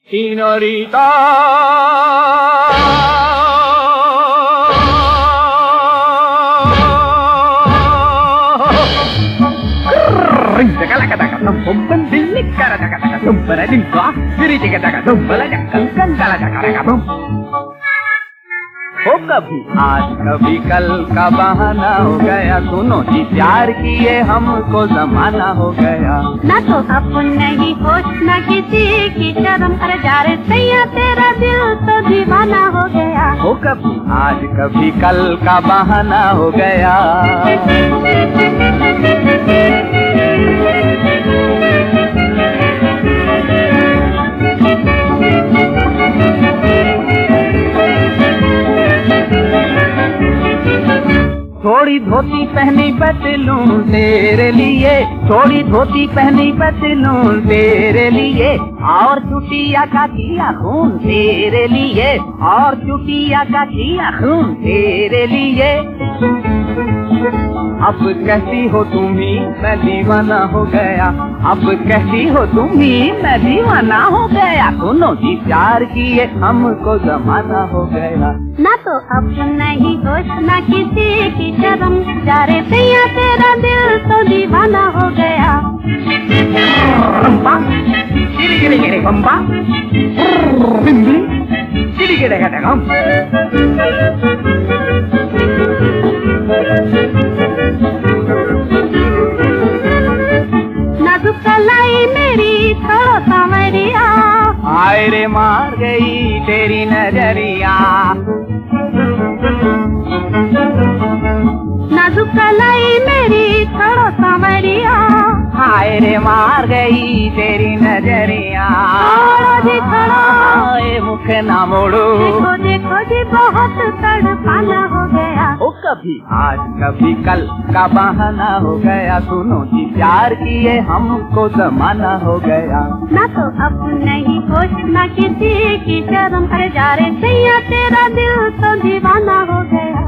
Señorita, हो कभी आज कभी कल का बहाना हो गया, सुनो जी प्यार किए हमको जमाना हो गया। ना तो अपन नहीं होश न किसी की शर्म, अरे जा रे सैया तेरा दिल तो दीवाना हो गया। हो कभी आज कभी कल का बहाना हो गया। थोड़ी धोती पहनी पतलूं तेरे लिए, थोड़ी धोती पहनी पतलूं तेरे लिए, और चुटिया का किया खून तेरे लिए, और चुटिया का किया खून तेरे लिए। अब कहती हो तुम ही मैं दीवाना हो गया, अब कहती हो तुम ही मैं दीवाना हो गया। सुनो जी प्यार किए हमको जमाना हो गया। ना तो अब नहीं होश न किसी की शर्म, जा रे सैया तेरा दिल तो दीवाना हो गया। बम्बा गिरी गिरी गिरी बम्बा बिंदी गिरी गिरी गिरी गम। नाजुक कलाई मेरी थोड़ा सांवरिया, हाय रे मार गई तेरी नजरिया। नाजुक कलाई मेरी थोड़ा सांवरिया, हाय रे मार गई तेरी नजरिया। जी थोड़ा मुख ना मोड़ो, देखो देखो जी बहुत तड़पाना हो गया। ओ कभी आज कभी कल का बहाना हो गया, सुनो जी प्यार किए हमको जमाना हो गया। ना तो अब नहीं होश न किसी की शर्म, अरे जा रे सैया तेरा दिल तो दीवाना हो गया।